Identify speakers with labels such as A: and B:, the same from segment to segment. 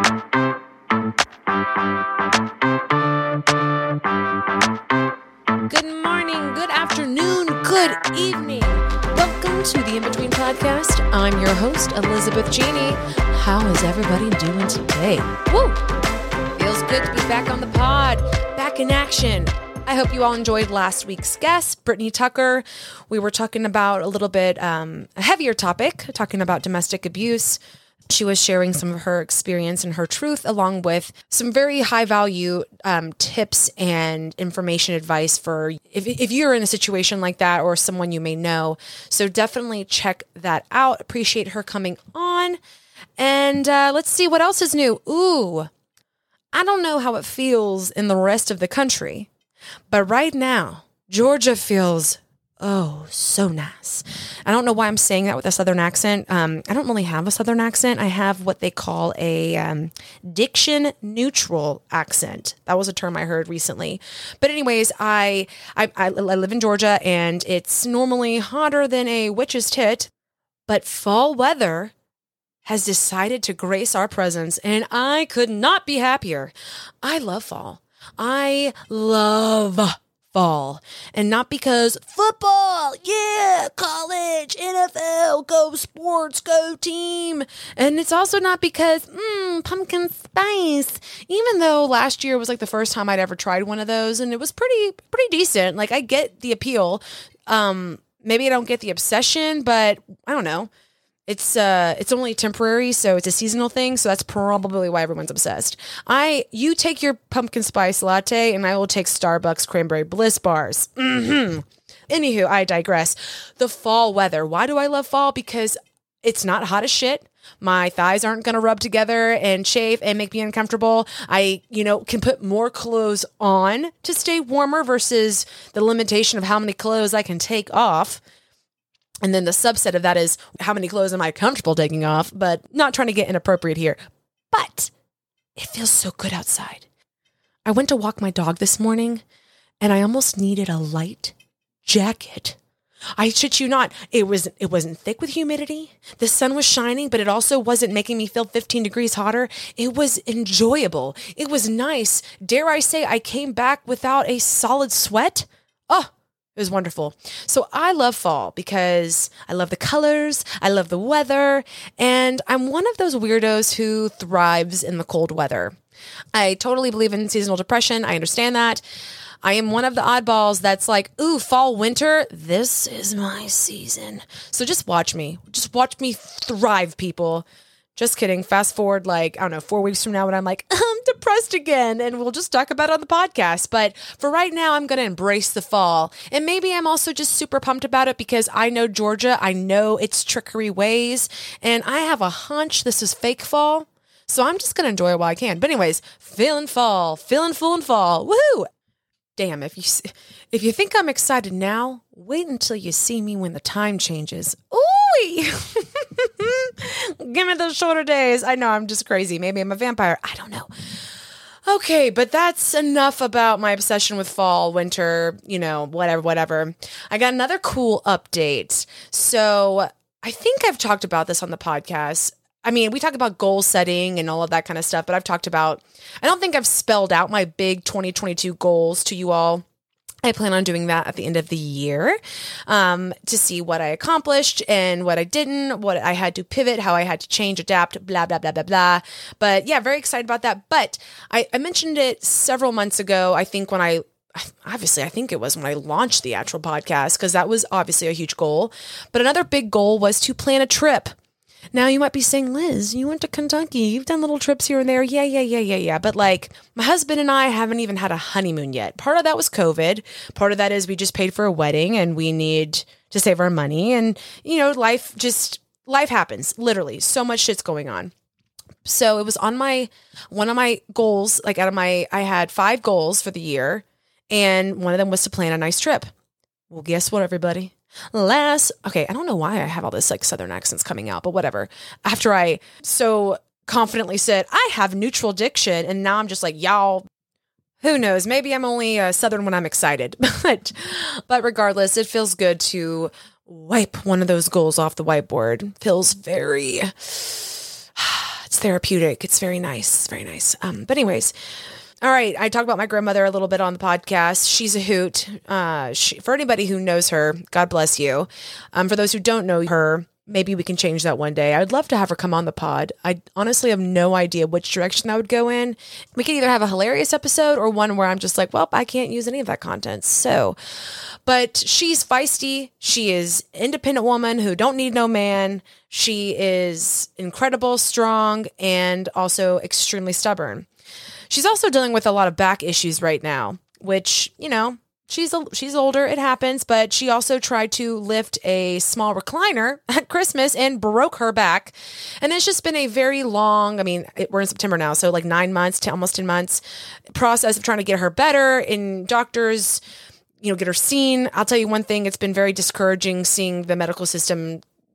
A: Good morning, good afternoon, good evening. Welcome to the In Between Podcast. I'm your host, Elizabeth Janey. How is everybody doing today? Woo! Feels good to be back on the pod, back in action. I hope you all enjoyed last week's guest, Brittany Tucker. We were talking about a little bit a heavier topic, talking about domestic abuse. She was sharing some of her experience and her truth, along with some very high value tips and information advice for if you're in a situation like that or someone you may know. So definitely check that out. Appreciate her coming on. And let's see what else is new. Ooh, I don't know how it feels in the rest of the country, but right now, Georgia feels so nice. I don't know why I'm saying that with a Southern accent. I don't really have a Southern accent. I have what they call a diction neutral accent. That was a term I heard recently. But anyways, I live in Georgia, and it's normally hotter than a witch's tit, but fall weather has decided to grace our presence, and I could not be happier. I love fall. I love fall. And not because football, yeah, college, NFL, go sports, go team. And it's also not because, pumpkin spice, even though last year was like the first time I'd ever tried one of those, and it was pretty decent. Like, I get the appeal. Maybe I don't get the obsession, but I don't know. It's only temporary, so it's a seasonal thing, so that's probably why everyone's obsessed. You take your pumpkin spice latte, and I will take Starbucks cranberry bliss bars. Anywho, I digress. The fall weather. Why do I love fall? Because it's not hot as shit. My thighs aren't going to rub together and chafe and make me uncomfortable. I, can put more clothes on to stay warmer versus the limitation of how many clothes I can take off. And then the subset of that is how many clothes am I comfortable taking off, but not trying to get inappropriate here. But it feels so good outside. I went to walk my dog this morning, and I almost needed a light jacket. I shit you not. It wasn't thick with humidity. The sun was shining, but it also wasn't making me feel 15 degrees hotter. It was enjoyable. It was nice. Dare I say I came back without a solid sweat? Oh, it was wonderful. So I love fall because I love the colors, I love the weather, and I'm one of those weirdos who thrives in the cold weather. I totally believe in seasonal depression. I understand that. I am one of the oddballs that's like, ooh, fall, winter, this is my season. So just watch me. Just watch me thrive, people. Just kidding. Fast forward 4 weeks from now when I'm like, I'm depressed again, and we'll just talk about it on the podcast. But for right now, I'm going to embrace the fall. And maybe I'm also just super pumped about it because I know Georgia. I know its trickery ways, and I have a hunch this is fake fall. So I'm just going to enjoy it while I can. But anyways, feeling full in fall. Woohoo! Damn, if you think I'm excited now, wait until you see me when the time changes. Ooh! Give me those shorter days. I know, I'm just crazy. Maybe I'm a vampire. I don't know. Okay, but that's enough about my obsession with fall, winter, whatever. I got another cool update. So I think I've talked about this on the podcast. I mean, we talk about goal setting and all of that kind of stuff, but I don't think I've spelled out my big 2022 goals to you all. I plan on doing that at the end of the year to see what I accomplished and what I didn't, what I had to pivot, how I had to change, adapt, blah, blah, blah, blah, blah. But yeah, very excited about that. But I mentioned it several months ago, I think when I think it was when I launched the actual podcast, because that was obviously a huge goal. But another big goal was to plan a trip. Now you might be saying, Liz, you went to Kentucky. You've done little trips here and there. Yeah. But my husband and I haven't even had a honeymoon yet. Part of that was COVID. Part of that is we just paid for a wedding and we need to save our money. And, life happens. Literally. So much shit's going on. So it was on one of my goals, I had 5 goals for the year. And one of them was to plan a nice trip. Well, guess what, everybody? I don't know why I have all this Southern accents coming out, but whatever. After I so confidently said, I have neutral diction, and now I'm just like, y'all, who knows? Maybe I'm only Southern when I'm excited, but regardless, it feels good to wipe one of those goals off the whiteboard. Feels very, it's therapeutic. It's very nice. Very nice. But anyways, all right. I talked about my grandmother a little bit on the podcast. She's a hoot. For anybody who knows her, God bless you. For those who don't know her, maybe we can change that one day. I would love to have her come on the pod. I honestly have no idea which direction I would go in. We could either have a hilarious episode or one where I'm just like, well, I can't use any of that content. So, but she's feisty. She is an independent woman who don't need no man. She is incredible, strong, and also extremely stubborn. She's also dealing with a lot of back issues right now, which, you know, she's older, it happens, but she also tried to lift a small recliner at Christmas and broke her back. And it's just been a very long, we're in September now, so like 9 months to almost 10 months process of trying to get her better, and doctors, get her seen. I'll tell you one thing, it's been very discouraging seeing the medical system.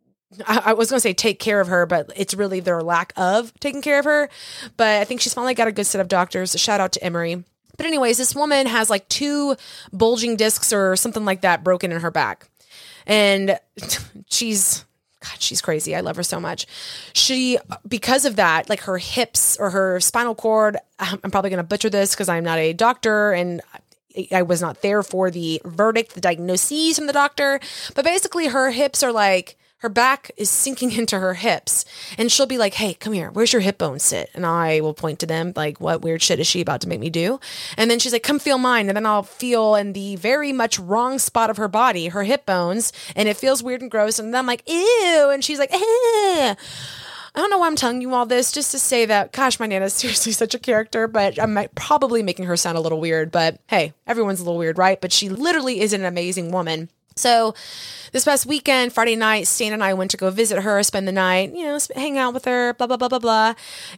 A: I was going to say take care of her, but it's really their lack of taking care of her. But I think she's finally got a good set of doctors. Shout out to Emory. But anyways, this woman has like 2 bulging discs or something like that broken in her back. And she's crazy. I love her so much. Because of that, like her hips or her spinal cord, I'm probably going to butcher this because I'm not a doctor and I was not there for the verdict, the diagnoses from the doctor. But basically her hips are like, her back is sinking into her hips, and she'll be like, hey, come here. Where's your hip bone sit? And I will point to them like, what weird shit is she about to make me do? And then she's like, come feel mine. And then I'll feel in the very much wrong spot of her body, her hip bones, and it feels weird and gross. And then I'm like, ew. And she's like, eh. I don't know why I'm telling you all this, just to say that, gosh, my Nana is seriously such a character, but I'm probably making her sound a little weird. But hey, everyone's a little weird, right? But she literally is an amazing woman. So this past weekend, Friday night, Stan and I went to go visit her, spend the night, hang out with her, blah, blah, blah, blah, blah.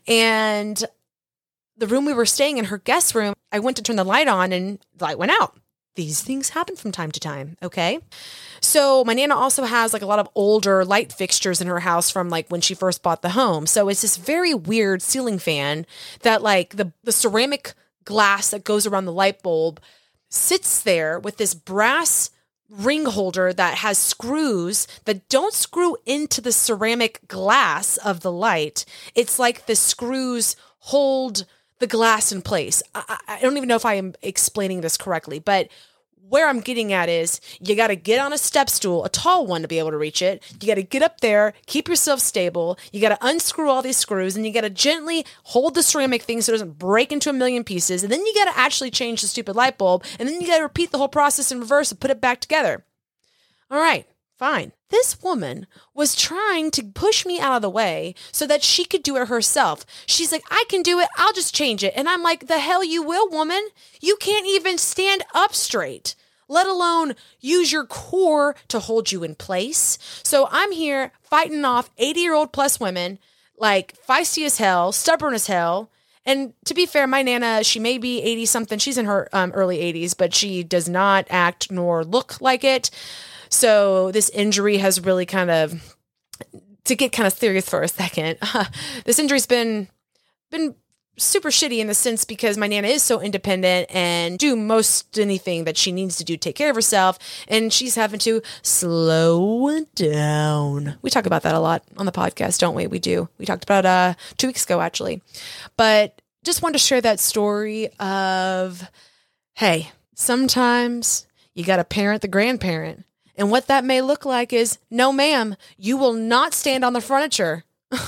A: And the room we were staying in, her guest room, I went to turn the light on and the light went out. These things happen from time to time. Okay. So my Nana also has like a lot of older light fixtures in her house from like when she first bought the home. So it's this very weird ceiling fan that like the ceramic glass that goes around the light bulb sits there with this brass ring holder that has screws that don't screw into the ceramic glass of the light. It's like the screws hold the glass in place. I don't even know if I am explaining this correctly, but where I'm getting at is you got to get on a step stool, a tall one to be able to reach it. You got to get up there, keep yourself stable. You got to unscrew all these screws, and you got to gently hold the ceramic thing so it doesn't break into a million pieces. And then you got to actually change the stupid light bulb. And then you got to repeat the whole process in reverse and put it back together. All right, fine. This woman was trying to push me out of the way so that she could do it herself. She's like, I can do it. I'll just change it. And I'm like, the hell you will, woman. You can't even stand up straight, let alone use your core to hold you in place. So I'm here fighting off 80-year-old plus women, like feisty as hell, stubborn as hell. And to be fair, my Nana, she may be 80 something. She's in her early 80s, but she does not act nor look like it. So this injury has really to get kind of serious for a second, this injury's been super shitty in the sense because my Nana is so independent and do most anything that she needs to do to take care of herself, and she's having to slow down. We talk about that a lot on the podcast, don't we? We do. We talked about 2 weeks ago, actually. But just wanted to share that story of, hey, sometimes you got to parent the grandparent. And what that may look like is, no, ma'am, you will not stand on the furniture.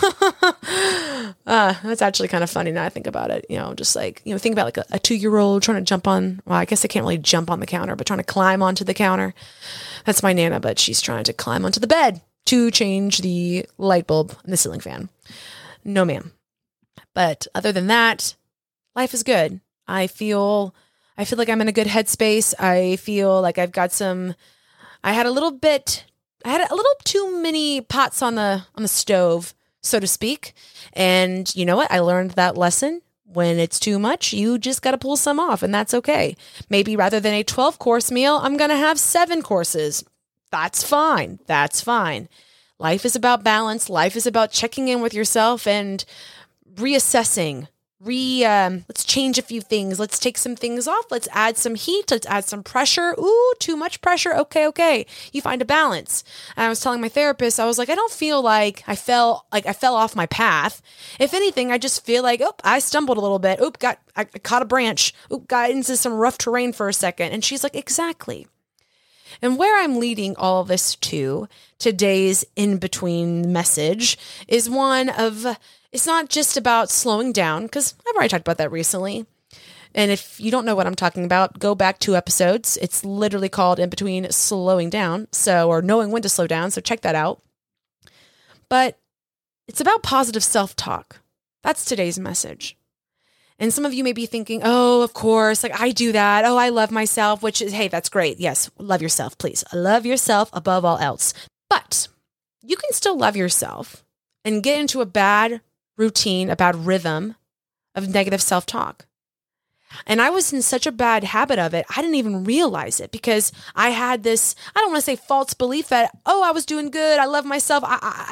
A: That's actually kind of funny now I think about it. Just like, think about like a 2-year-old trying to jump on, well, I guess they can't really jump on the counter, but trying to climb onto the counter. That's my Nana, but she's trying to climb onto the bed to change the light bulb in the ceiling fan. No, ma'am. But other than that, life is good. I feel like I'm in a good headspace. I feel like I've got I had a little too many pots on the stove, so to speak. And you know what? I learned that lesson. When it's too much, you just got to pull some off, and that's okay. Maybe rather than a 12-course meal, I'm going to have 7 courses. That's fine. That's fine. Life is about balance. Life is about checking in with yourself and reassessing let's change a few things. Let's take some things off. Let's add some heat. Let's add some pressure. Ooh, too much pressure. Okay. You find a balance. And I was telling my therapist, I was like, I don't feel like I fell off my path. If anything, I just feel like, I stumbled a little bit. I caught a branch. Got into some rough terrain for a second. And she's like, exactly. And where I'm leading all this to today's in-between message is one of, it's not just about slowing down, because I've already talked about that recently. And if you don't know what I'm talking about, go back 2 episodes. It's literally called In Between Slowing Down, or knowing when to slow down. So check that out. But it's about positive self-talk. That's today's message. And some of you may be thinking, oh, of course, like I do that. Oh, I love myself, which is, hey, that's great. Yes, love yourself, please. Love yourself above all else. But you can still love yourself and get into a bad routine, a bad rhythm of negative self-talk. And I was in such a bad habit of it, I didn't even realize it, because I had this, I don't want to say false belief that, I was doing good. I love myself.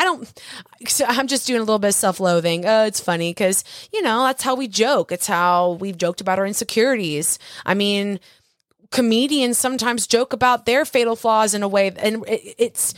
A: I'm just doing a little bit of self-loathing. It's funny because, that's how we joke. It's how we've joked about our insecurities. I mean, comedians sometimes joke about their fatal flaws in a way, and it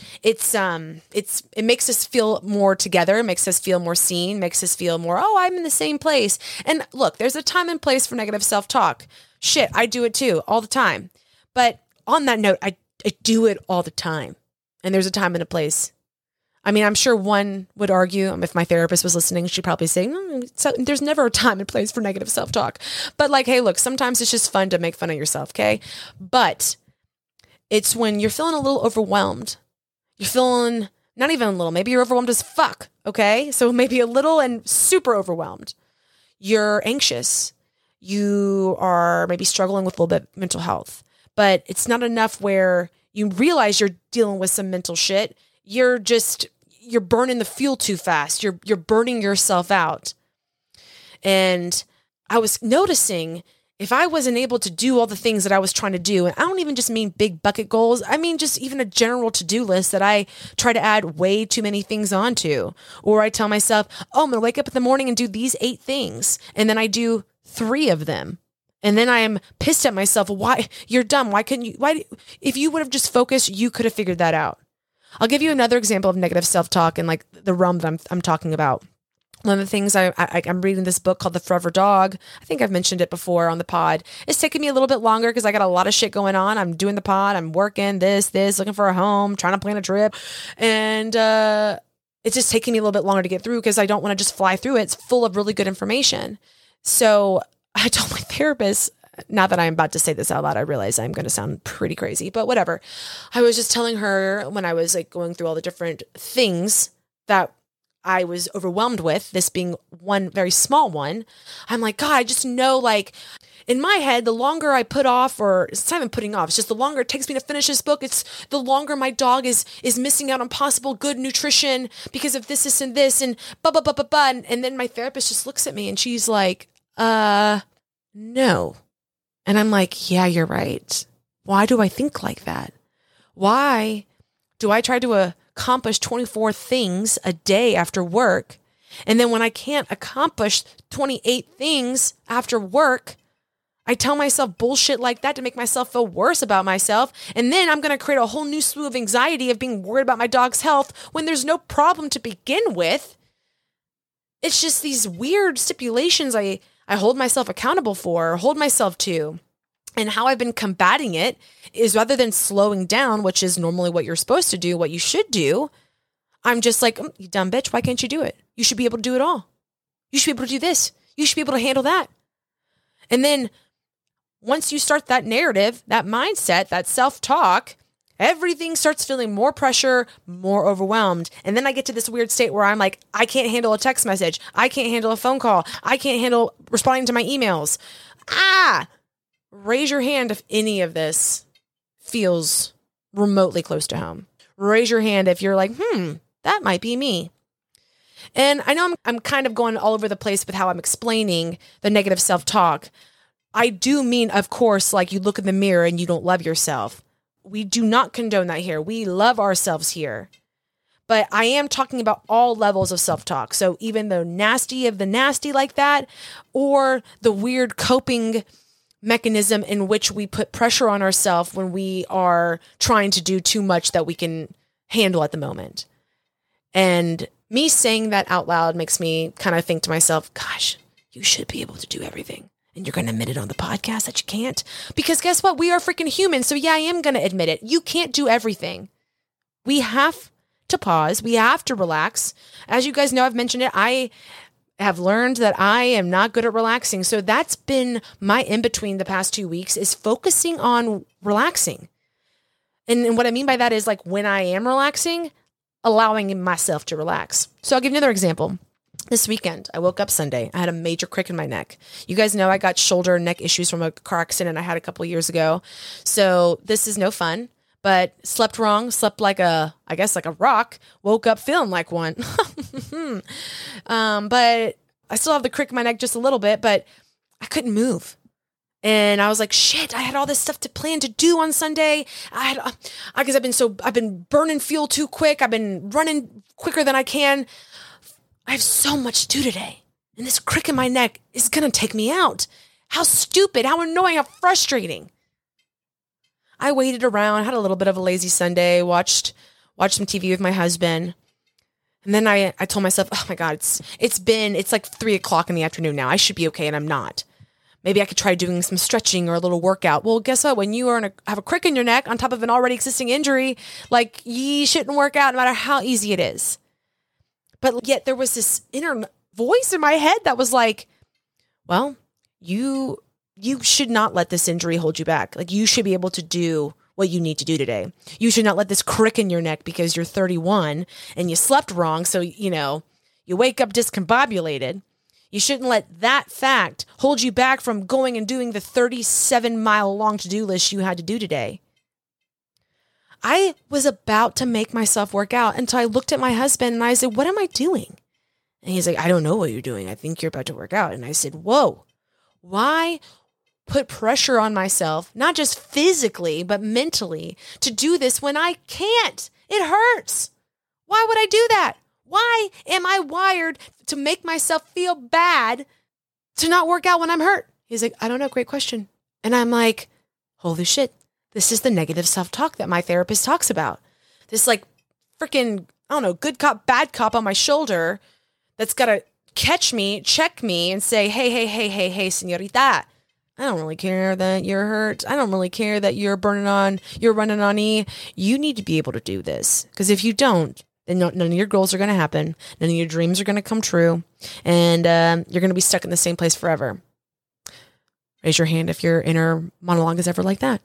A: makes us feel more together, it makes us feel more seen, makes us feel more, I'm in the same place. And look, there's a time and place for negative self-talk. Shit, I do it too, all the time. But on that note, I do it all the time. And there's a time and a place. I mean, I'm sure one would argue, if my therapist was listening, she'd probably say, there's never a time and place for negative self-talk. But hey, look, sometimes it's just fun to make fun of yourself, okay? But it's when you're feeling a little overwhelmed. You're feeling, not even a little, maybe you're overwhelmed as fuck, okay? So maybe a little and super overwhelmed. You're anxious. You are maybe struggling with a little bit of mental health. But it's not enough where you realize you're dealing with some mental shit. You're burning the fuel too fast. You're burning yourself out. And I was noticing if I wasn't able to do all the things that I was trying to do, and I don't even just mean big bucket goals, I mean just even a general to-do list that I try to add way too many things onto. Or I tell myself, I'm going to wake up in the morning and do these 8 things. And then I do 3 of them. And then I am pissed at myself. Why? You're dumb. Why couldn't you? If you would have just focused, you could have figured that out. I'll give you another example of negative self-talk in the realm that I'm talking about. One of the things I'm reading this book called The Forever Dog. I think I've mentioned it before on the pod. It's taking me a little bit longer because I got a lot of shit going on. I'm doing the pod. I'm working this, looking for a home, trying to plan a trip. And it's just taking me a little bit longer to get through because I don't want to just fly through it. It's full of really good information. So I told my therapist, now that I'm about to say this out loud, I realize I'm going to sound pretty crazy, but whatever. I was just telling her when I was going through all the different things that I was overwhelmed with, this being one very small one. I'm like, God, I just know in my head, the longer I put off, or it's not even putting off, it's just the longer it takes me to finish this book, it's the longer my dog is missing out on possible good nutrition because of this, and this, and blah, blah, blah, blah, blah. And then my therapist just looks at me and she's like, no. And I'm like, yeah, you're right. Why do I think like that? Why do I try to accomplish 24 things a day after work? And then when I can't accomplish 28 things after work, I tell myself bullshit like that to make myself feel worse about myself. And then I'm going to create a whole new slew of anxiety of being worried about my dog's health when there's no problem to begin with. It's just these weird stipulations I hold myself accountable for, hold myself to. And how I've been combating it is, rather than slowing down, which is normally what you're supposed to do, what you should do, I'm just like, you dumb bitch, why can't you do it? You should be able to do it all. You should be able to do this. You should be able to handle that. And then once you start that narrative, that mindset, that self-talk, everything starts feeling more pressure, more overwhelmed. And then I get to this weird state where I'm like, I can't handle a text message. I can't handle a phone call. I can't handle responding to my emails. Raise your hand if any of this feels remotely close to home. Raise your hand if you're like, that might be me. And I know I'm kind of going all over the place with how I'm explaining the negative self-talk. I do mean, of course, you look in the mirror and you don't love yourself. We do not condone that here. We love ourselves here. But I am talking about all levels of self-talk. So even the nasty of the nasty like that, or the weird coping mechanism in which we put pressure on ourselves when we are trying to do too much that we can handle at the moment. And me saying that out loud makes me kind of think to myself, gosh, you should be able to do everything. And you're going to admit it on the podcast that you can't? Because guess what? We are freaking human. So yeah, I am going to admit it. You can't do everything. We have to pause. We have to relax. As you guys know, I've mentioned it. I have learned that I am not good at relaxing. So that's been my in-between the past 2 weeks, is focusing on relaxing. And what I mean by that is, like, when I am relaxing, allowing myself to relax. So I'll give you another example. This weekend, I woke up Sunday. I had a major crick in my neck. You guys know I got shoulder and neck issues from a car accident I had a couple of years ago. So this is no fun, but slept wrong, slept like a rock, woke up feeling like one. But I still have the crick in my neck just a little bit, but I couldn't move. And I was like, shit, I had all this stuff to plan to do on Sunday. Because I've been burning fuel too quick. I've been running quicker than I can. I have so much to do today. And this crick in my neck is going to take me out. How stupid, how annoying, how frustrating. I waited around, had a little bit of a lazy Sunday, watched some TV with my husband. And then I told myself, oh my God, it's like 3:00 in the afternoon now. I should be okay. And I'm not. Maybe I could try doing some stretching or a little workout. Well, guess what? When you have a crick in your neck on top of an already existing injury, like, you shouldn't work out no matter how easy it is. But yet there was this inner voice in my head that was like, well, you should not let this injury hold you back. Like, you should be able to do what you need to do today. You should not let this crick in your neck because you're 31 and you slept wrong. So, you wake up discombobulated. You shouldn't let that fact hold you back from going and doing the 37-mile long to-do list you had to do today. I was about to make myself work out until I looked at my husband and I said, what am I doing? And he's like, I don't know what you're doing. I think you're about to work out. And I said, whoa, why put pressure on myself, not just physically, but mentally, to do this when I can't? It hurts. Why would I do that? Why am I wired to make myself feel bad to not work out when I'm hurt? He's like, I don't know. Great question. And I'm like, holy shit. This is the negative self-talk that my therapist talks about. This, like, freaking, I don't know, good cop, bad cop on my shoulder that's got to catch me, check me, and say, hey, señorita, I don't really care that you're hurt. I don't really care that you're running on E. You need to be able to do this. Because if you don't, then none of your goals are going to happen. None of your dreams are going to come true. And you're going to be stuck in the same place forever. Raise your hand if your inner monologue is ever like that.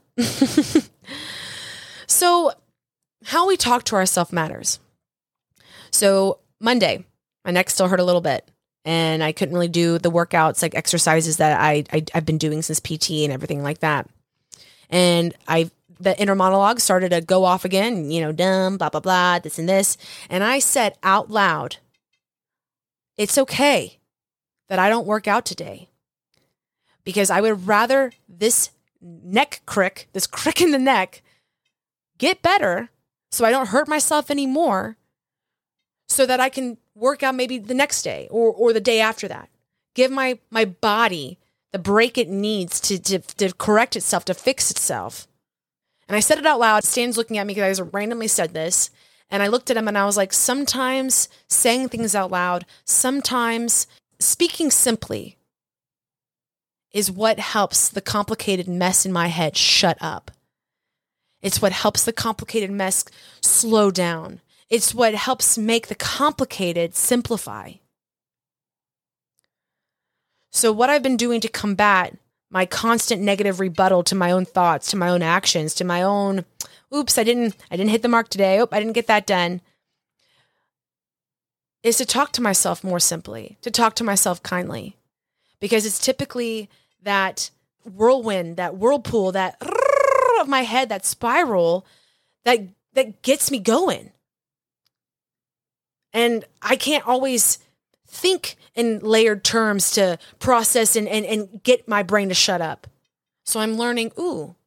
A: So how we talk to ourselves matters. So Monday, my neck still hurt a little bit. And I couldn't really do the workouts, like exercises that I've been doing since PT and everything like that. And the inner monologue started to go off again, dumb, blah, blah, blah, this and this. And I said out loud, it's okay that I don't work out today, because I would rather this crick in the neck, get better so I don't hurt myself anymore, so that I can work out maybe the next day or the day after that. Give my body the break it needs to correct itself, to fix itself. And I said it out loud. Stan's looking at me because I just randomly said this. And I looked at him and I was like, sometimes saying things out loud, sometimes speaking simply is what helps the complicated mess in my head shut up. It's what helps the complicated mess slow down. It's what helps make the complicated simplify. So what I've been doing to combat my constant negative rebuttal to my own thoughts, to my own actions, to my own, oops, I didn't hit the mark today. I didn't get that done, is to talk to myself more simply, to talk to myself kindly. Because it's typically that whirlwind, that whirlpool, that of my head, that spiral that gets me going. And I can't always think in layered terms to process and get my brain to shut up. So I'm learning,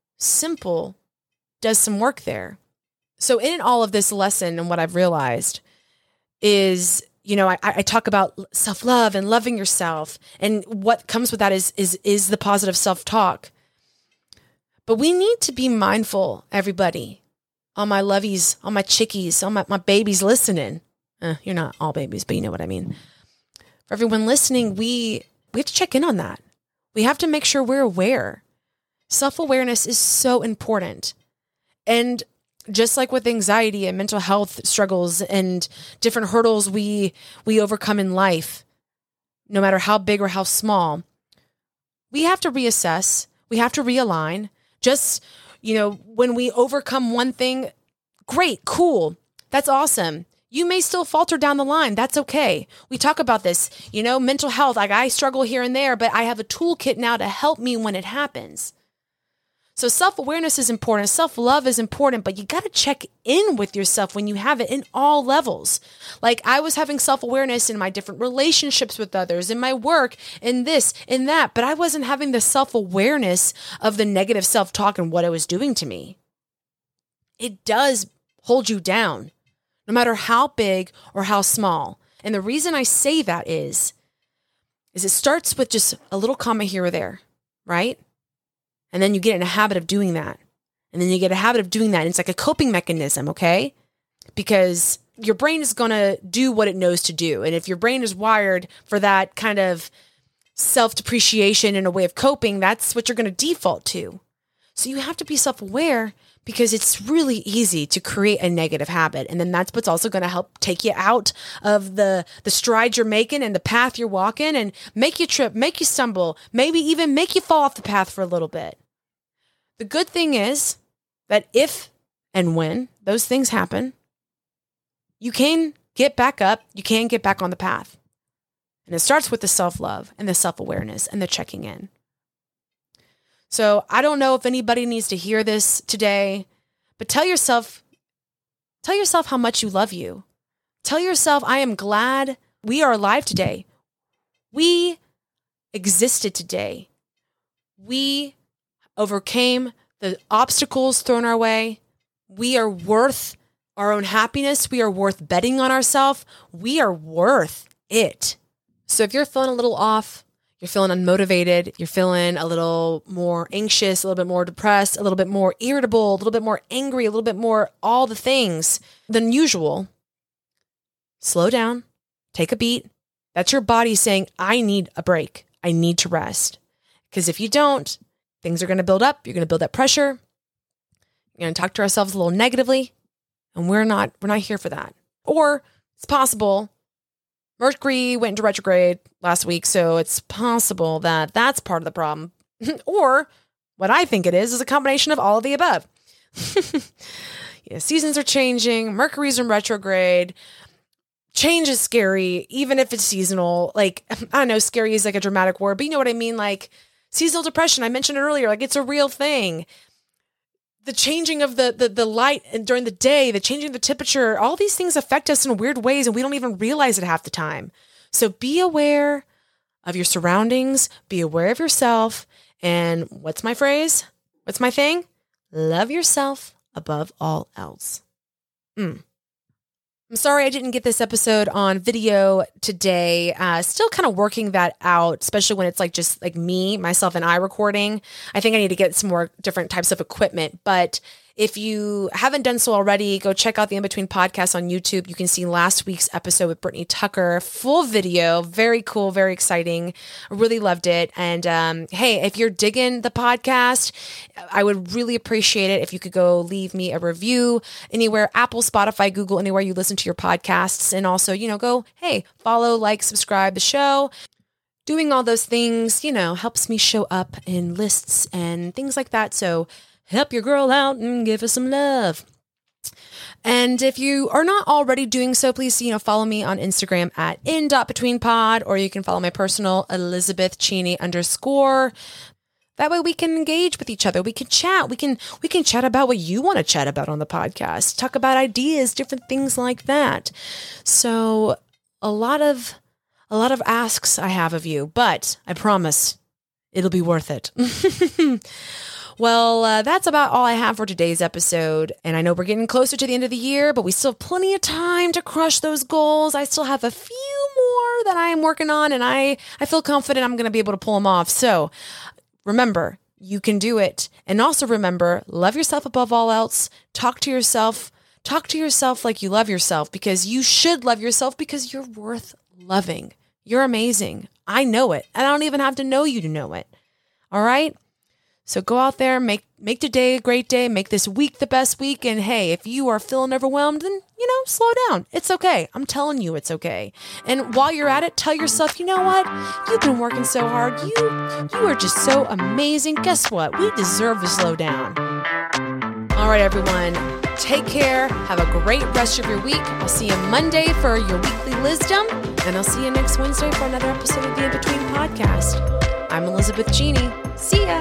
A: simple does some work there. So in all of this lesson and what I've realized is, I talk about self-love and loving yourself. And what comes with that is the positive self-talk. But we need to be mindful, everybody, all my lovies, all my chickies, all my babies listening. You're not all babies, but you know what I mean. For everyone listening, we have to check in on that. We have to make sure we're aware. Self-awareness is so important. And just like with anxiety and mental health struggles and different hurdles we overcome in life, no matter how big or how small, we have to reassess. We have to realign. Just, when we overcome one thing, great, cool. That's awesome. You may still falter down the line. That's okay. We talk about this, mental health. Like I struggle here and there, but I have a toolkit now to help me when it happens. So self-awareness is important. Self-love is important, but you got to check in with yourself when you have it in all levels. Like I was having self-awareness in my different relationships with others, in my work, in this, in that, but I wasn't having the self-awareness of the negative self-talk and what it was doing to me. It does hold you down, no matter how big or how small. And the reason I say that is it starts with just a little comment here or there, right? And then you get in a habit of doing that. And then you get a habit of doing that. And it's like a coping mechanism, okay? Because your brain is going to do what it knows to do. And if your brain is wired for that kind of self-depreciation and a way of coping, that's what you're going to default to. So you have to be self-aware because it's really easy to create a negative habit. And then that's what's also going to help take you out of the stride you're making and the path you're walking and make you trip, make you stumble, maybe even make you fall off the path for a little bit. The good thing is that if and when those things happen, you can get back up, you can get back on the path. And it starts with the self-love and the self-awareness and the checking in. So I don't know if anybody needs to hear this today, but tell yourself how much you love you. Tell yourself, I am glad we are alive today. We existed today. We overcame the obstacles thrown our way. We are worth our own happiness. We are worth betting on ourselves. We are worth it. So if you're feeling a little off, you're feeling unmotivated, you're feeling a little more anxious, a little bit more depressed, a little bit more irritable, a little bit more angry, a little bit more all the things than usual, slow down, take a beat. That's your body saying, I need a break. I need to rest. Because if you don't, things are going to build up. You're going to build that pressure. You're going to talk to ourselves a little negatively, and we're not here for that. Or it's possible Mercury went into retrograde last week, so it's possible that that's part of the problem. Or what I think it is a combination of all of the above. Seasons are changing. Mercury's in retrograde. Change is scary, even if it's seasonal. Like, I don't know, scary is like a dramatic word, but you know what I mean? Like seasonal depression, I mentioned it earlier, like it's a real thing. The changing of the light during the day, the changing of the temperature, all these things affect us in weird ways and we don't even realize it half the time. So be aware of your surroundings, be aware of yourself, and what's my phrase? What's my thing? Love yourself above all else. I'm sorry I didn't get this episode on video today. Still kind of working that out, especially when it's like just like me, myself, and I recording. I think I need to get some more different types of equipment. But if you haven't done so already, go check out the In Between podcast on YouTube. You can see last week's episode with Brittany Tucker, full video, very cool, very exciting. I really loved it. And hey, if you're digging the podcast, I would really appreciate it if you could go leave me a review anywhere, Apple, Spotify, Google, anywhere you listen to your podcasts. And also, go, hey, follow, like, subscribe the show. Doing all those things, helps me show up in lists and things like that. So help your girl out and give us some love. And if you are not already doing so, please, follow me on Instagram at in.betweenpod, or you can follow my personal Elizabeth Cheney _. That way we can engage with each other. We can chat. We can chat about what you want to chat about on the podcast. Talk about ideas, different things like that. So a lot of asks I have of you, but I promise it'll be worth it. Well, that's about all I have for today's episode. And I know we're getting closer to the end of the year, but we still have plenty of time to crush those goals. I still have a few more that I am working on, and I feel confident I'm going to be able to pull them off. So remember, you can do it. And also remember, love yourself above all else. Talk to yourself like you love yourself, because you should love yourself, because you're worth loving. You're amazing. I know it. And I don't even have to know you to know it. All right? So go out there, make today a great day, make this week the best week. And hey, if you are feeling overwhelmed, then, slow down. It's okay. I'm telling you it's okay. And while you're at it, tell yourself, you know what? You've been working so hard. You are just so amazing. Guess what? We deserve to slow down. All right, everyone. Take care. Have a great rest of your week. I'll see you Monday for your weekly Lisdom, and I'll see you next Wednesday for another episode of the In Between podcast. I'm Elizabeth Jeannie. See ya.